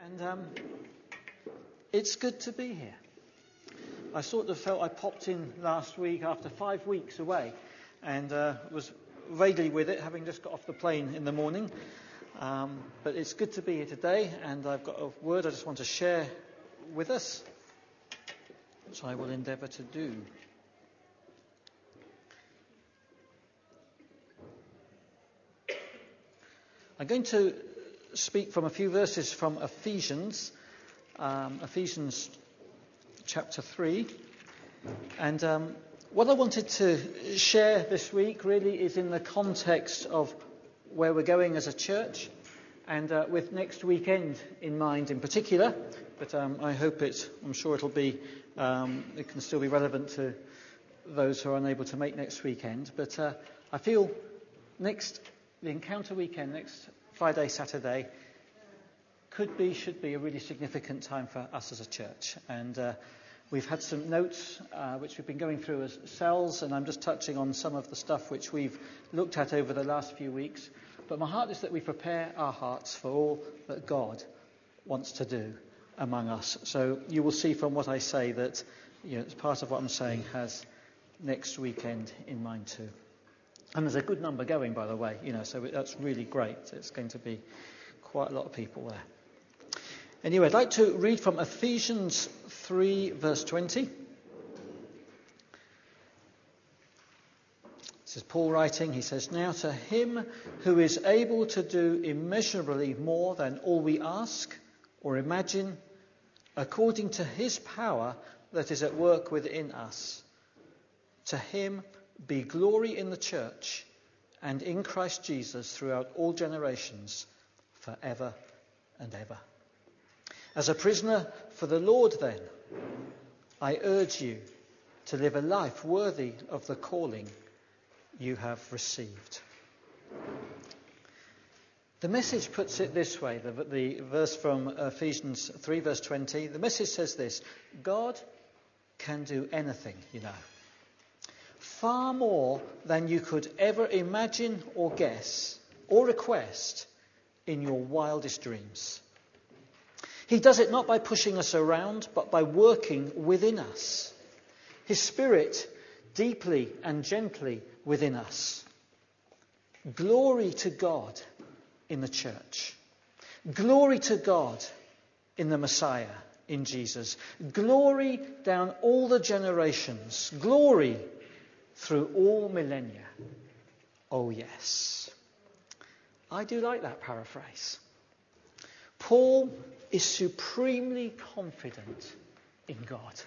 And it's good to be here. I sort of felt I popped in last week after 5 weeks away and was vaguely with it, having just got off the plane in the morning. But it's good to be here today, and I've got a word I just want to share with us, which I will endeavour to do. I'm going to speak from a few verses from Ephesians chapter 3. And what I wanted to share this week really is in the context of where we're going as a church, and with next weekend in mind in particular. But I'm sure it'll be, it can still be relevant to those who are unable to make next weekend. But I feel the Encounter weekend, next Friday, Saturday, should be a really significant time for us as a church. And we've had some notes which we've been going through as cells, and I'm just touching on some of the stuff which we've looked at over the last few weeks. But my heart is that we prepare our hearts for all that God wants to do among us. So you will see from what I say that part of what I'm saying has next weekend in mind too. And there's a good number going, by the way, so that's really great. It's going to be quite a lot of people there. Anyway, I'd like to read from Ephesians 3, verse 20. This is Paul writing. He says, "Now to him who is able to do immeasurably more than all we ask or imagine, according to his power that is at work within us, to him be glory in the church and in Christ Jesus throughout all generations, forever and ever. As a prisoner for the Lord, then, I urge you to live a life worthy of the calling you have received." The Message puts it this way, the verse from Ephesians 3, verse 20. The Message says this: God can do anything, far more than you could ever imagine or guess or request in your wildest dreams. He does it not by pushing us around, but by working within us. His Spirit deeply and gently within us. Glory to God in the church. Glory to God in the Messiah, in Jesus. Glory down all the generations. Glory through all millennia. Oh yes. I do like that paraphrase. Paul is supremely confident in God.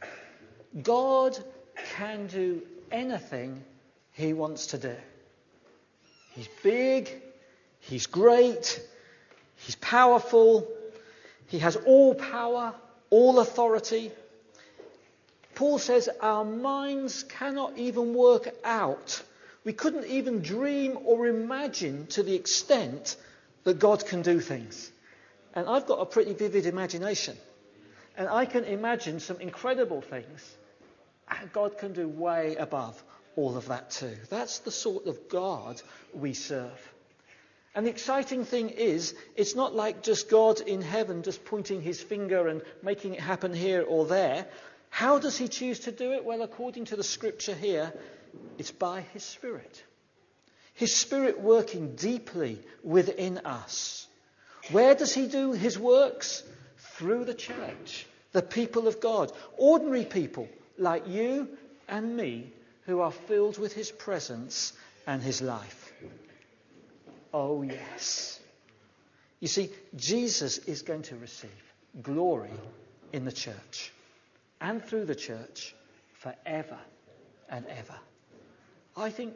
God can do anything he wants to do. He's big, he's great, he's powerful, he has all power, all authority. Paul says our minds cannot even work out. We couldn't even dream or imagine to the extent that God can do things. And I've got a pretty vivid imagination. And I can imagine some incredible things. And God can do way above all of that too. That's the sort of God we serve. And the exciting thing is, it's not like just God in heaven just pointing his finger and making it happen here or there. How does he choose to do it? Well, according to the scripture here, it's by his Spirit. His Spirit working deeply within us. Where does he do his works? Through the church, the people of God. Ordinary people like you and me who are filled with his presence and his life. Oh yes. You see, Jesus is going to receive glory in the church and through the church forever and ever. I think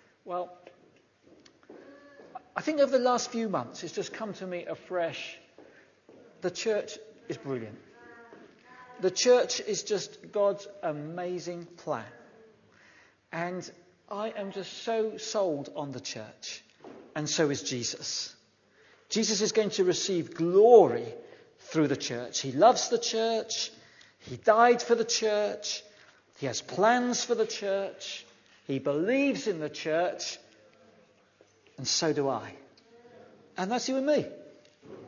over the last few months it's just come to me afresh. The church is brilliant. The church is just God's amazing plan. And I am just so sold on the church. And so is Jesus. Jesus is going to receive glory through the church. He loves the church. He died for the church. He has plans for the church. He believes in the church. And so do I. And that's you and me.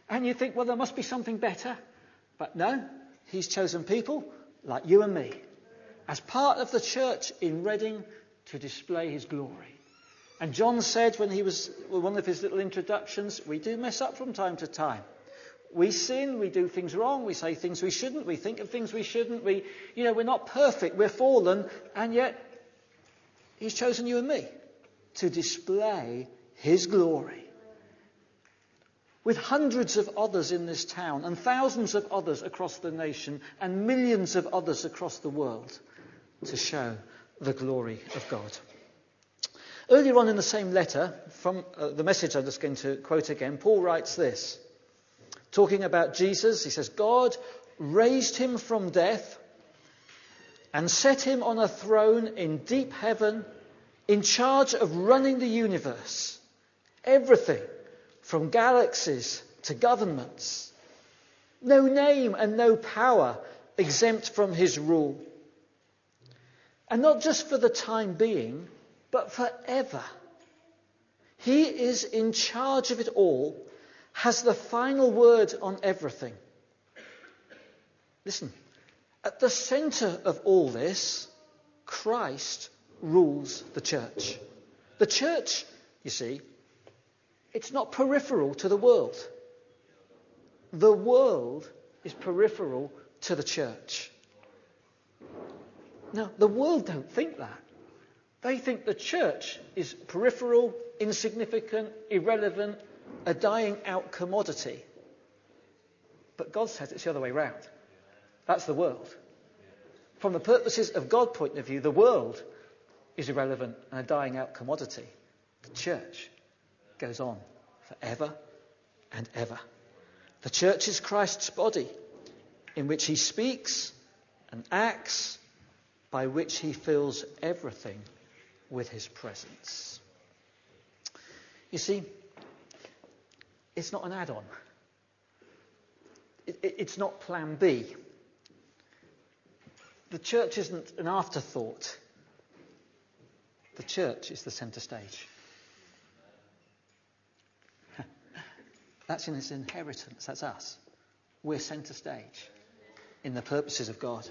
And you think, well, there must be something better. But no, he's chosen people like you and me as part of the church in Reading to display his glory. And John said when he was one of his little introductions, we do mess up from time to time. We sin, we do things wrong, we say things we shouldn't, we think of things we shouldn't. We're not perfect, we're fallen, and yet he's chosen you and me to display his glory. With hundreds of others in this town and thousands of others across the nation and millions of others across the world to show the glory of God. Earlier on in the same letter, from the message I'm just going to quote again, Paul writes this. Talking about Jesus, he says, God raised him from death and set him on a throne in deep heaven in charge of running the universe. Everything from galaxies to governments. No name and no power exempt from his rule. And not just for the time being, but forever. He is in charge of it all, has the final word on everything. Listen, at the centre of all this, Christ rules the church. The church, you see, it's not peripheral to the world. The world is peripheral to the church. Now, the world don't think that. They think the church is peripheral, insignificant, irrelevant, a dying out commodity. But God says it's the other way round. That's the world. From the purposes of God's point of view, the world is irrelevant and a dying out commodity. The church goes on forever and ever. The church is Christ's body, in which he speaks and acts, by which he fills everything with his presence. You see, it's not an add-on. It's not plan B. The church isn't an afterthought. The church is the centre stage. That's in its inheritance. That's us. We're centre stage in the purposes of God.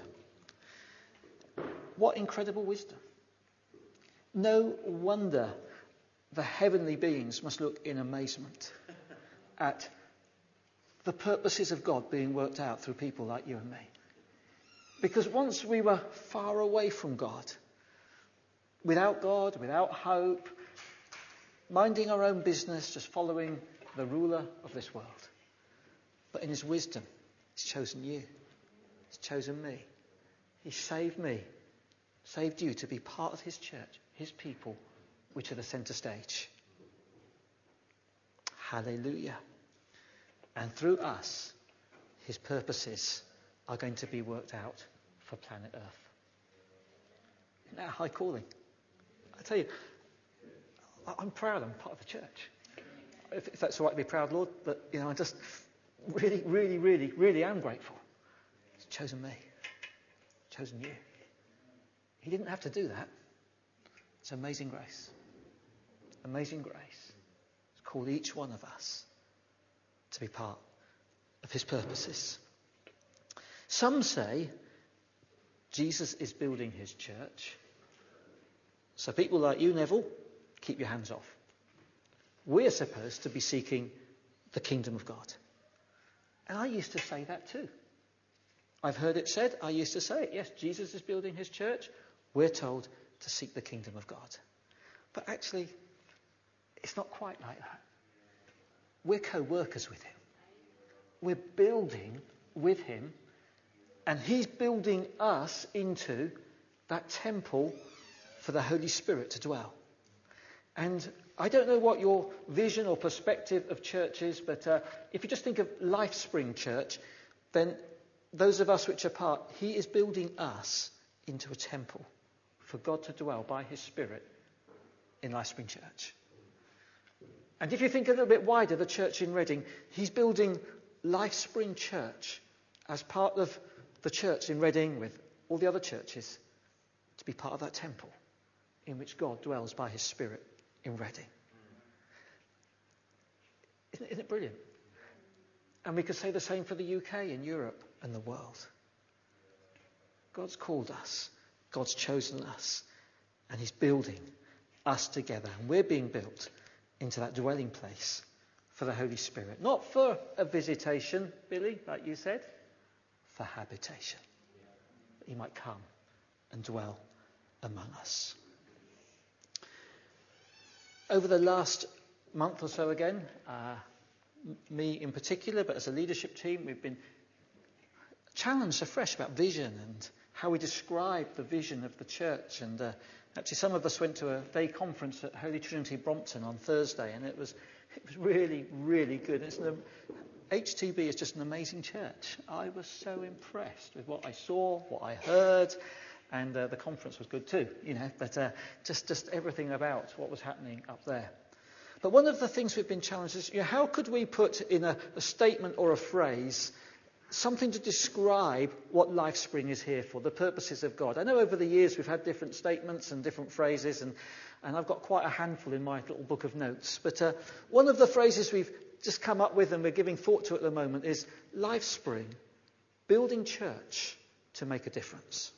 What incredible wisdom. No wonder the heavenly beings must look in amazement at the purposes of God being worked out through people like you and me. Because once we were far away from God, without hope, minding our own business, just following the ruler of this world. But in his wisdom, he's chosen you. He's chosen me. He saved me, saved you to be part of his church, his people, which are the centre stage. Hallelujah. And through us, his purposes are going to be worked out for planet Earth. Isn't that a high calling? I tell you, I'm proud I'm part of the church. If that's all right to be proud, Lord, but I just really, really, really, really am grateful. He's chosen me, chosen you. He didn't have to do that. It's amazing grace. Amazing grace. He's called each one of us to be part of his purposes. Some say Jesus is building his church. So people like you, Neville, keep your hands off. We're supposed to be seeking the kingdom of God. And I used to say that too. I've heard it said, I used to say it. Yes, Jesus is building his church. We're told to seek the kingdom of God. But actually, it's not quite like that. We're co-workers with him. We're building with him, and he's building us into that temple for the Holy Spirit to dwell. And I don't know what your vision or perspective of church is, but if you just think of LifeSpring Church, then those of us which are part, he is building us into a temple for God to dwell by his Spirit in LifeSpring Church. And if you think a little bit wider, the church in Reading, he's building LifeSpring Church as part of the church in Reading with all the other churches to be part of that temple in which God dwells by his Spirit in Reading. Isn't it brilliant? And we could say the same for the UK and Europe and the world. God's called us. God's chosen us. And he's building us together. And we're being built into that dwelling place for the Holy Spirit. Not for a visitation, Billy, like you said. For habitation. That he might come and dwell among us. Over the last month or so again, me in particular, but as a leadership team, we've been challenged afresh about vision and how we describe the vision of the church. And actually some of us went to a day conference at Holy Trinity Brompton on Thursday, and it was really, really good. HTB is just an amazing church. I was so impressed with what I saw, what I heard, and the conference was good too, but just everything about what was happening up there. But one of the things we've been challenged is, how could we put in a statement or a phrase something to describe what LifeSpring is here for, the purposes of God? I know over the years we've had different statements and different phrases, and I've got quite a handful in my little book of notes. But one of the phrases we've just come up with and we're giving thought to at the moment is LifeSpring, building church to make a difference.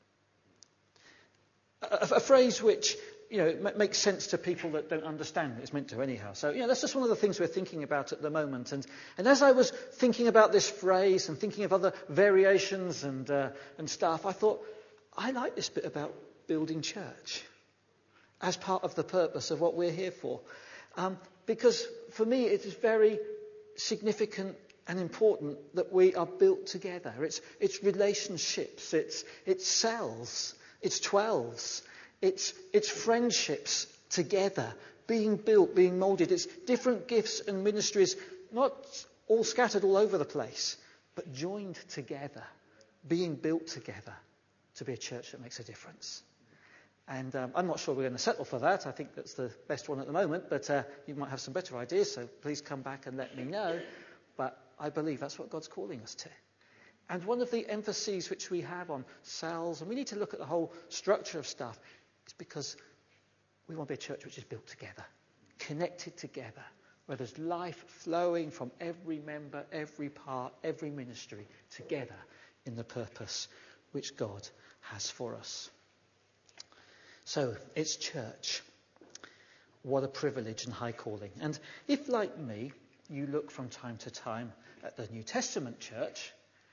A phrase which makes sense to people that don't understand what it's meant to anyhow. So, that's just one of the things we're thinking about at the moment. And as I was thinking about this phrase and thinking of other variations and stuff, I thought, I like this bit about building church as part of the purpose of what we're here for. Because for me, it is very significant and important that we are built together. It's relationships, it's cells, it's 12s. It's friendships together, being built, being moulded. It's different gifts and ministries, not all scattered all over the place, but joined together, being built together to be a church that makes a difference. And I'm not sure we're going to settle for that. I think that's the best one at the moment, but you might have some better ideas, so please come back and let me know. But I believe that's what God's calling us to. And one of the emphases which we have on cells, and we need to look at the whole structure of stuff, is because we want to be a church which is built together, connected together, where there's life flowing from every member, every part, every ministry, together in the purpose which God has for us. So, it's church. What a privilege and high calling. And if, like me, you look from time to time at the New Testament church,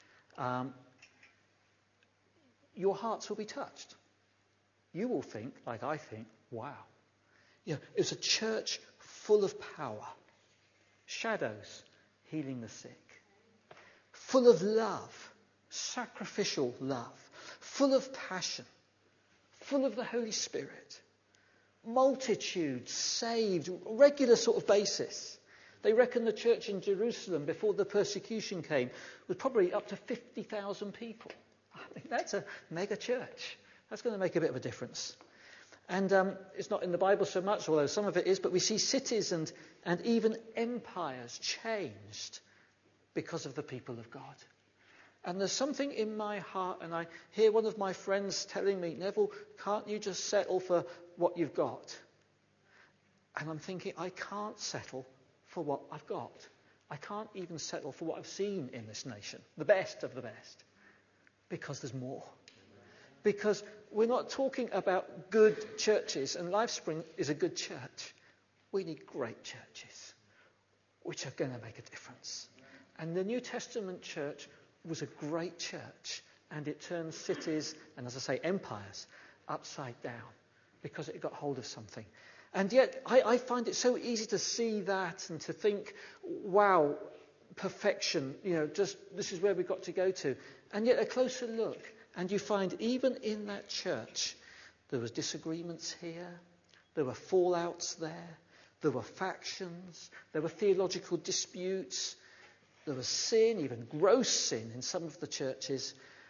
your hearts will be touched. You will think, like I think, wow. It's a church full of power. Shadows healing the sick. Full of love. Sacrificial love. Full of passion. Full of the Holy Spirit. Multitudes saved. Regular sort of basis. They reckon the church in Jerusalem before the persecution came was probably up to 50,000 people. I think that's a mega church. That's going to make a bit of a difference. And it's not in the Bible so much, although some of it is, but we see cities and even empires changed because of the people of God. And there's something in my heart, and I hear one of my friends telling me, Neville, can't you just settle for what you've got? And I'm thinking, I can't settle for what I've got. I can't even settle for what I've seen in this nation, the best of the best, because there's more. Because we're not talking about good churches, and LifeSpring is a good church. We need great churches, which are going to make a difference. And the New Testament church was a great church, and it turned cities, and as I say, empires, upside down, because it got hold of something. And yet, I find it so easy to see that and to think, wow, perfection, just this is where we've got to go to. And yet a closer look, and you find even in that church, there was disagreements here, there were fallouts there were factions, there were theological disputes, there was sin, even gross sin in some of the churches.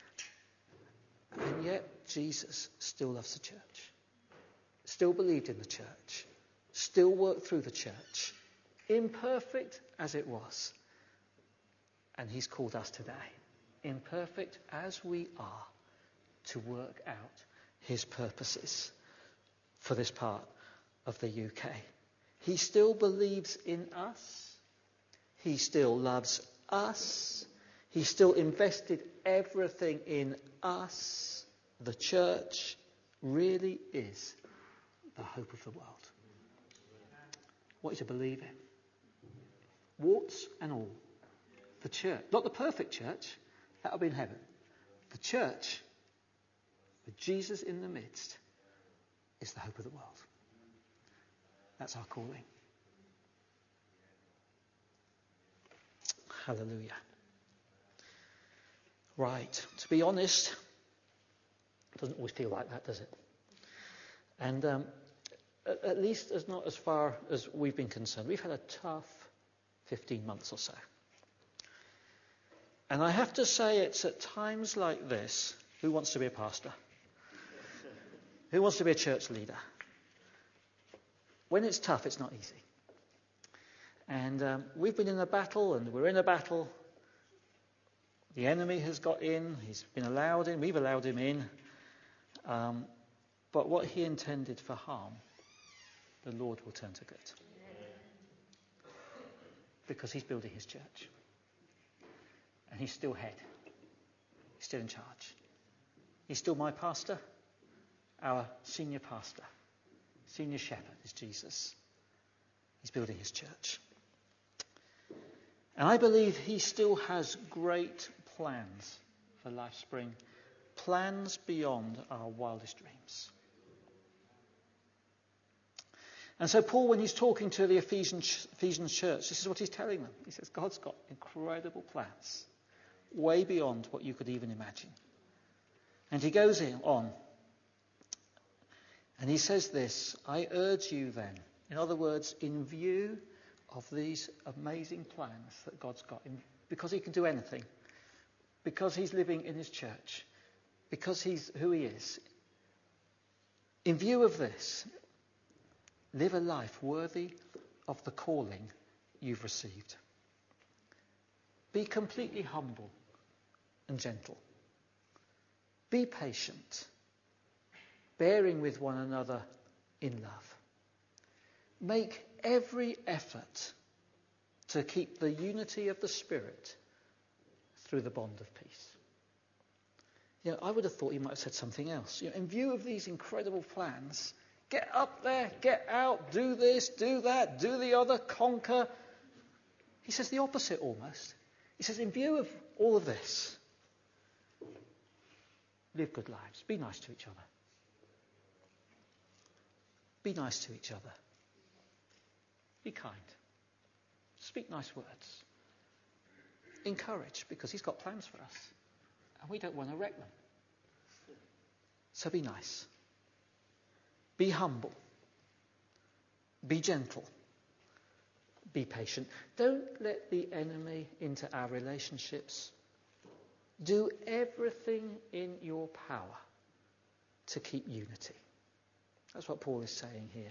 And yet Jesus still loves the church, still believed in the church, still worked through the church, imperfect as it was. And he's called us today, imperfect as we are, to work out his purposes for this part of the UK. He still believes in us. He still loves us. He's still invested everything in us. The church really is the hope of the world. What you to believe in. Warts and all. The church. Not the perfect church. That'll be in heaven. The church, with Jesus in the midst, is the hope of the world. That's our calling. Hallelujah. Right. To be honest, it doesn't always feel like that, does it? And at least not as far as we've been concerned. We've had a tough 15 months or so. And I have to say, it's at times like this, who wants to be a pastor? Who wants to be a church leader? When it's tough, it's not easy. And we've been in a battle, and we're in a battle. The enemy has got in. He's been allowed in. We've allowed him in. But what he intended for harm, the Lord will turn to good. Because he's building his church. And he's still head. He's still in charge. He's still my pastor. Our senior pastor. Senior shepherd is Jesus. He's building his church. And I believe he still has great plans for Life Spring. Plans beyond our wildest dreams. And so Paul, when he's talking to the Ephesian church, this is what he's telling them. He says, God's got incredible plans, way beyond what you could even imagine. And he goes on, and he says this, I urge you then, in other words, in view of these amazing plans that God's got, because he can do anything, because he's living in his church, because he's who he is. In view of this, live a life worthy of the calling you've received. Be completely humble and gentle. Be patient, bearing with one another in love. Make every effort to keep the unity of the Spirit through the bond of peace. I would have thought he might have said something else. In view of these incredible plans, get up there, get out, do this, do that, do the other, conquer. He says the opposite almost. He says, in view of all of this, live good lives. Be nice to each other. Be nice to each other. Be kind. Speak nice words. Encourage, because he's got plans for us. And we don't want to wreck them. So be nice. Be humble. Be gentle. Be patient. Don't let the enemy into our relationships. Do everything in your power to keep unity. That's what Paul is saying here.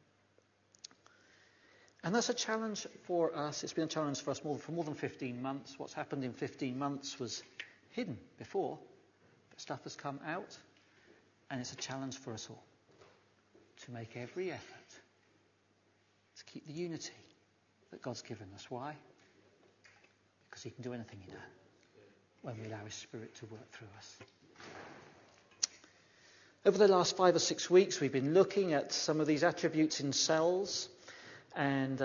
And that's a challenge for us. It's been a challenge for us for more than 15 months. What's happened in 15 months was hidden before, but stuff has come out, and it's a challenge for us all to make every effort to keep the unity that God's given us. Why? Because he can do anything in that when we allow his Spirit to work through us. Over the last 5 or 6 weeks, we've been looking at some of these attributes in cells, and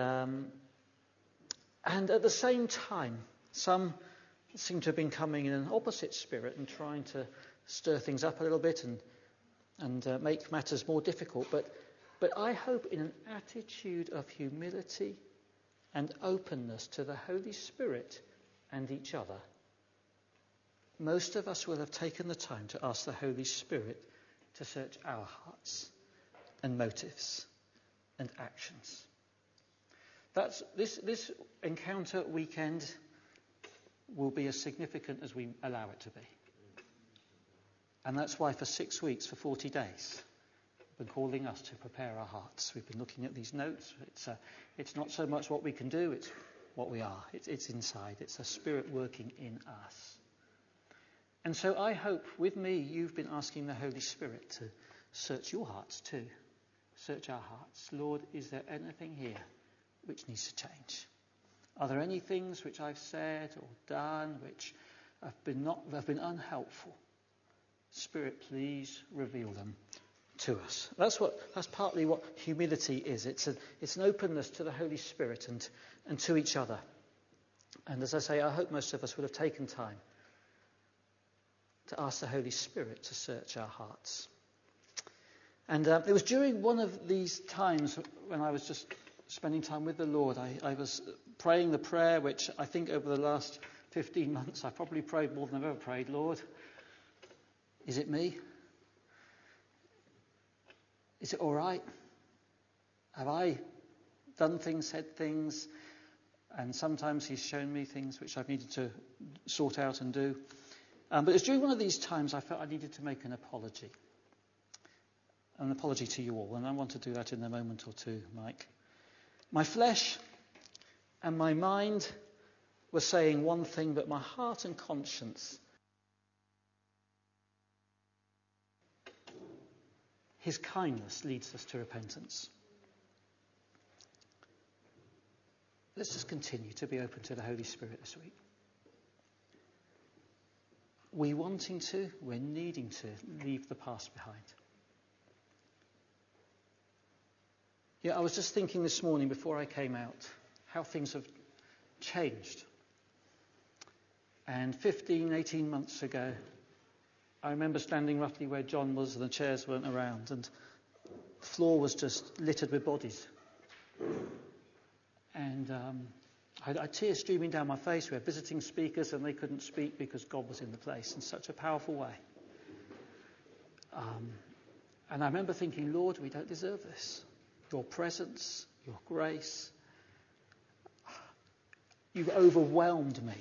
at the same time, some seem to have been coming in an opposite spirit and trying to stir things up a little bit and make matters more difficult. But I hope in an attitude of humility and openness to the Holy Spirit and each other, most of us will have taken the time to ask the Holy Spirit to search our hearts and motives and actions. That's this encounter weekend will be as significant as we allow it to be. And that's why for 6 weeks, for 40 days, we've been calling us to prepare our hearts. We've been looking at these notes. It's not so much what we can do, it's what we are. It's inside. It's a Spirit working in us. And so I hope with me you've been asking the Holy Spirit to search your hearts too. Search our hearts. Lord, is there anything here which needs to change? Are there any things which I've said or done which have been unhelpful? Spirit, please reveal them to us. That's partly what humility is. It's an openness to the Holy Spirit and to each other. And as I say, I hope most of us would have taken time to ask the Holy Spirit to search our hearts. And it was during one of these times when I was just spending time with the Lord, I was praying the prayer which I think over the last 15 months I've probably prayed more than I've ever prayed. Lord, is it me? Is it all right? Have I done things, said things? And sometimes he's shown me things which I've needed to sort out and do. But it was during one of these times I felt I needed to make an apology to you all. And I want to do that in a moment or two, Mike. My flesh and my mind were saying one thing, but my heart and conscience, his kindness leads us to repentance. Let's just continue to be open to the Holy Spirit this week. We're wanting to, we're needing to leave the past behind. Yeah, I was just thinking this morning before I came out how things have changed. And 15, 18 months ago, I remember standing roughly where John was and the chairs weren't around and the floor was just littered with bodies. And I had tears streaming down my face. We had visiting speakers and they couldn't speak because God was in the place in such a powerful way. And I remember thinking, Lord, we don't deserve this. Your presence, your grace, you've overwhelmed me.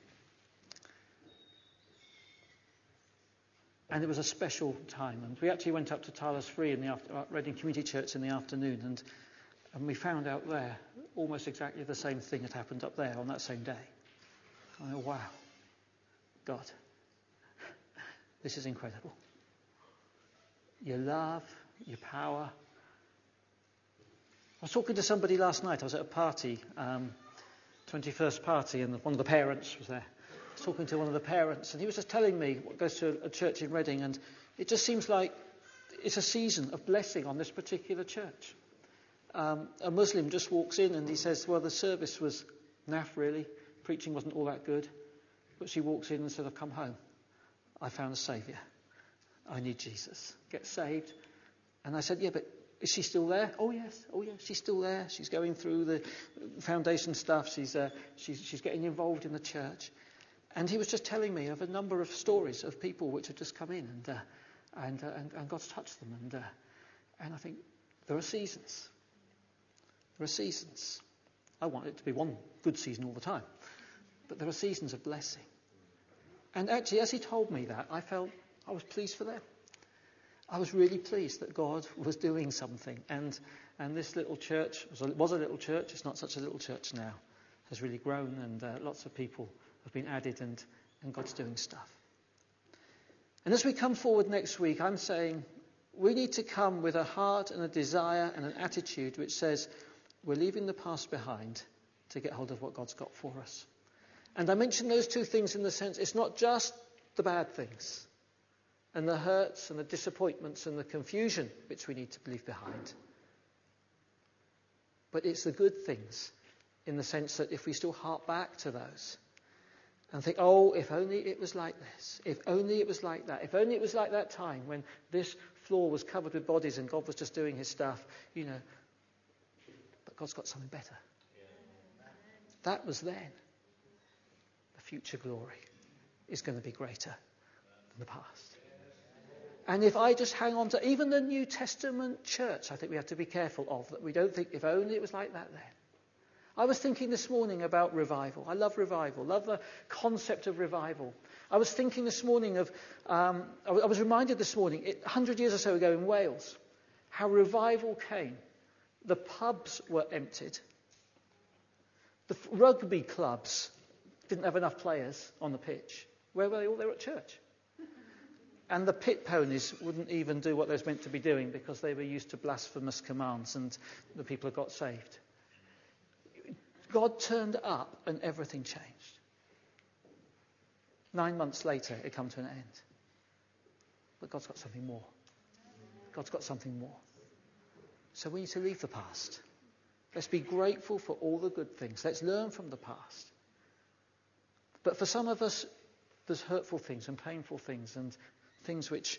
And it was a special time. And we actually went up to Tyler's Free in the Reading Community Church in the afternoon. And we found out there almost exactly the same thing had happened up there on that same day. I thought, wow, God, this is incredible. Your love, your power. I was talking to somebody last night. I was at a party, 21st party, and one of the parents was there. I was talking to one of the parents, and he was just telling me what goes to a church in Reading, and it just seems like it's a season of blessing on this particular church. A Muslim just walks in and he says, well, the service was naff, really. Preaching wasn't all that good. But she walks in and said, I've come home. I found a saviour. I need Jesus. Get saved. And I said, yeah, but is she still there? Oh, yes, she's still there. She's going through the foundation stuff. She's getting involved in the church. And he was just telling me of a number of stories of people which had just come in and God's touched them. And I think there are seasons. There are seasons. I want it to be one good season all the time. But there are seasons of blessing. And actually, as he told me that, I felt I was pleased for them. I was really pleased that God was doing something. And this little church was a little church. It's not such a little church now. Has really grown and lots of people have been added and God's doing stuff. And as we come forward next week, I'm saying we need to come with a heart and a desire and an attitude which says we're leaving the past behind to get hold of what God's got for us. And I mention those two things in the sense it's not just the bad things and the hurts and the disappointments and the confusion which we need to leave behind. But it's the good things in the sense that if we still hark back to those and think, oh, if only it was like this, if only it was like that, if only it was like that time when this floor was covered with bodies and God was just doing his stuff, but God's got something better. That was then. The future glory is going to be greater than the past. And if I just hang on to even the New Testament church, I think we have to be careful of that. We don't think if only it was like that then. I was thinking this morning about revival. I love revival, love the concept of revival. I was thinking this morning of, I was reminded this morning, 100 years or so ago in Wales, how revival came. The pubs were emptied. The rugby clubs didn't have enough players on the pitch. Where were they all? They were at church. And the pit ponies wouldn't even do what they were meant to be doing because they were used to blasphemous commands and the people had got saved. God turned up and everything changed. 9 months later, it come to an end. But God's got something more. God's got something more. So we need to leave the past. Let's be grateful for all the good things. Let's learn from the past. But for some of us, there's hurtful things and painful things and things which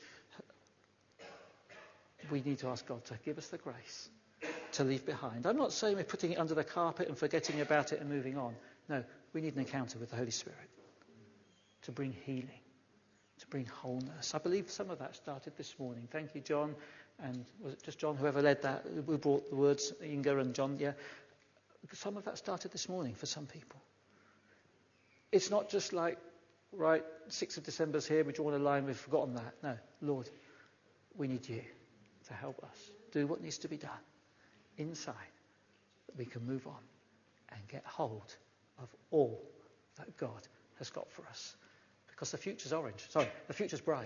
we need to ask God to give us the grace to leave behind. I'm not saying we're putting it under the carpet and forgetting about it and moving on. No, we need an encounter with the Holy Spirit to bring healing, to bring wholeness. I believe some of that started this morning. Thank you, John. And was it just John, whoever led that, who brought the words, Inga and John? Yeah. Some of that started this morning for some people. It's not just like, right, 6th of December's here, we draw a line, we've forgotten that. No, Lord, we need you to help us do what needs to be done inside, that we can move on and get hold of all that God has got for us. Because the future's orange. Sorry, the future's bright.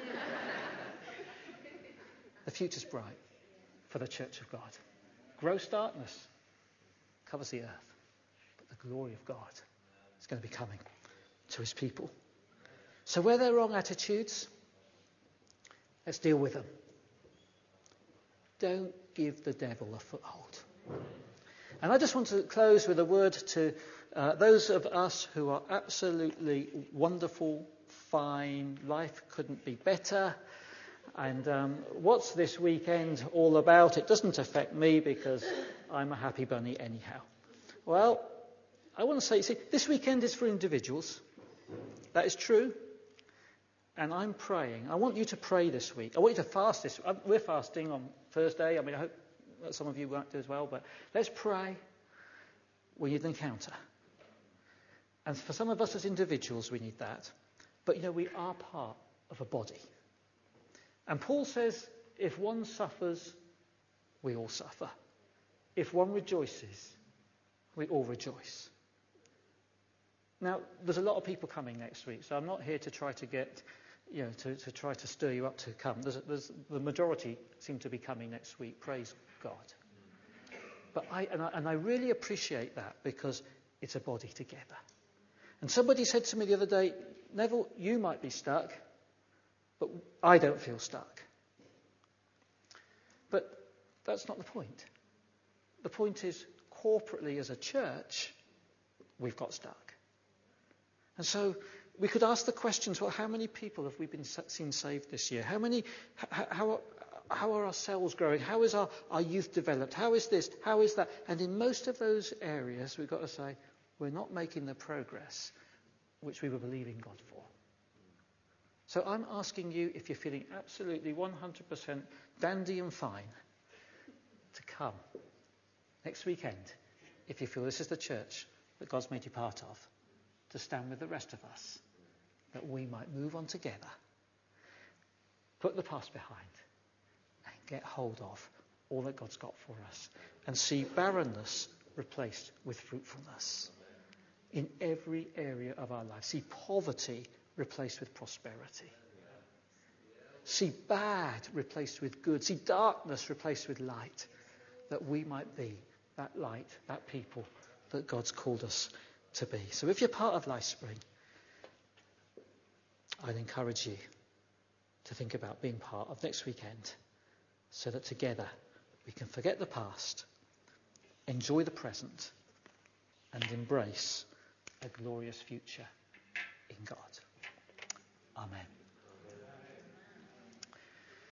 The future's bright for the church of God. Gross darkness covers the earth, but the glory of God is going to be coming to his people. So where there are wrong attitudes, let's deal with them. Don't give the devil a foothold. And I just want to close with a word to those of us who are absolutely wonderful, fine, life couldn't be better. And what's this weekend all about? It doesn't affect me because I'm a happy bunny anyhow. Well, I want to say, see, this weekend is for individuals. That is true. And I'm praying. I want you to pray this week. I want you to fast this week. We're fasting on Thursday. I mean, I hope that some of you won't do as well. But let's pray. We need an encounter. And for some of us as individuals, we need that. But, you know, we are part of a body. And Paul says, if one suffers, we all suffer. If one rejoices, we all rejoice. Now, there's a lot of people coming next week, so I'm not here to try to get, you know, to try to stir you up to come. There's the majority seem to be coming next week. Praise God. But I really appreciate that because it's a body together. And somebody said to me the other day, Neville, you might be stuck, but I don't feel stuck. But that's not the point. The point is, corporately as a church, we've got stuck. And so we could ask the questions, well, how many people have we been seen saved this year? How are our cells growing? How is our youth developed? How is this? How is that? And in most of those areas, we've got to say, we're not making the progress which we were believing God for. So I'm asking you, if you're feeling absolutely 100% dandy and fine, to come next weekend, if you feel this is the church that God's made you part of, to stand with the rest of us, that we might move on together, put the past behind, and get hold of all that God's got for us, and see barrenness replaced with fruitfulness in every area of our life. See poverty replaced with prosperity. See bad replaced with good. See darkness replaced with light, that we might be that light, that people that God's called us to be. So if you're part of LifeSpring, I'd encourage you to think about being part of next weekend, so that together we can forget the past, enjoy the present, and embrace a glorious future